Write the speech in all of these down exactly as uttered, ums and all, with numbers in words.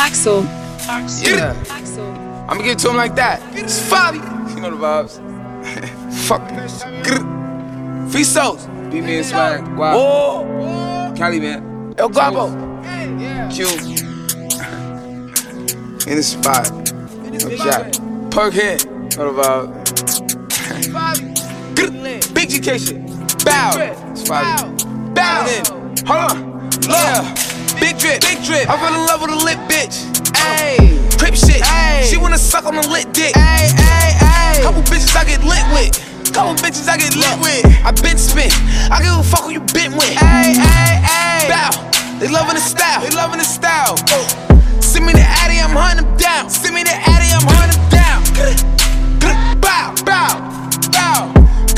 Axel. Yeah. Axel. I'ma give it to him like that. It's Fabi. You know the vibes. Fuck it. Free souls. Beat me and swag. Wow. Oh. Cali, man. El Guapo. Q. In the spot. No Jack. Perkhead. Know the vibes. Big G K shit. Bow. It's Fabi. Bow. Then. Hold on. Yeah. Big drip. Big drip. I fell in love with a lit bitch. Ayy. Crip shit. Ay. She wanna suck on a lit dick. Ay, ay, ay. Couple bitches I get lit with. Couple bitches I get lit with. I been spit. I give a fuck who you been with. Ay, ay, ay. Bow. They loving the style. They loving the style. Send me the Addy, I'm hunting them down. Send me the Addy, I'm hunting them down. Bow, bow, bow.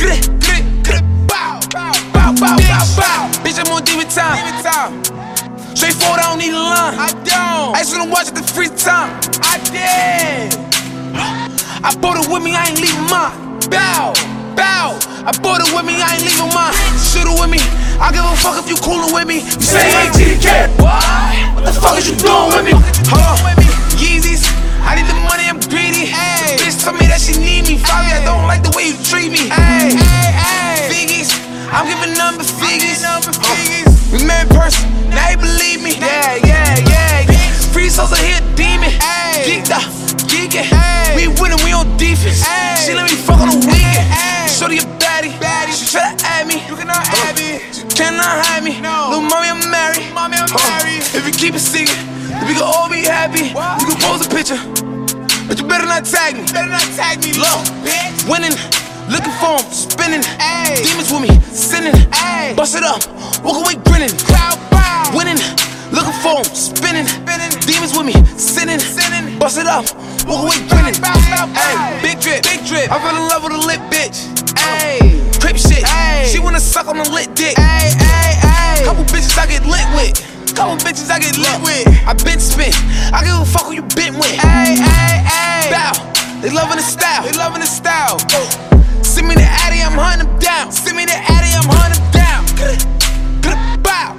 Bow, bow, bow, bow, bow, bow. Bitch, I'm on demon time. Demon time. Straightforward, I don't need a line. I don't. I just wanna watch it the free time. I did. I bought it with me, I ain't leaving mine. Bow, bow. I bought it with me, I ain't leaving mine. Shoot it with me. I give a fuck if you coolin' with me. You say you ain't G D K. What? What the fuck is you doing with me? Hold on. Yeezys. I need the money, I'm greedy. Ay. The bitch told me that she need me. Fabi, I don't like the way you treat me. Ay. Ay, ay. Figgies. I'm giving number figures. Uh, we met in person, now you believe me. Yeah, yeah, yeah, yeah. Free souls are here, demon. Geeked up, geeking. We winning, we on defense. Ay. She let me fuck on the weekend. Shorty a baddie, baddie. She try to add me. You cannot add me. She cannot hide me. No. Little mommy, I'm married. Mommy, I'm married. If you keep it secret, we can all be happy. What? You can pose a picture, but you better not tag me. Better not tag me. Low, bitch. Winning. Looking for him, spinning, ay. Demons with me, sinning, ay. Bust it up, walk away grinning, crowd bow. Winning, looking for him, spinning, spinning. Demons with me, sinning, sinning. Bust it up, walk away grinning, bow, bow, bow. Ay. Big drip, big drip. I fell in love with a lit bitch, ay. Crip shit, ay. She wanna suck on a lit dick, ay, ay, ay. Couple bitches I get lit with. Couple bitches I get lit with. I been spit. I give a fuck who you been with. Ay, ay, ay. Bow. They loving the style. They loving the style. Send me the Addy, I'm hunting them down. Send me the Addy, I'm hunting them down. Bow.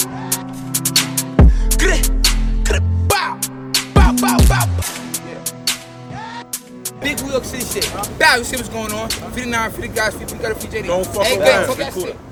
Bow. Bow, bow, bow. Big New York City shit. Bow, you see what's going on? fifty-nine, fifty guys, fifty, got a F J D. Don't fuck hey, around. Fuck that shit.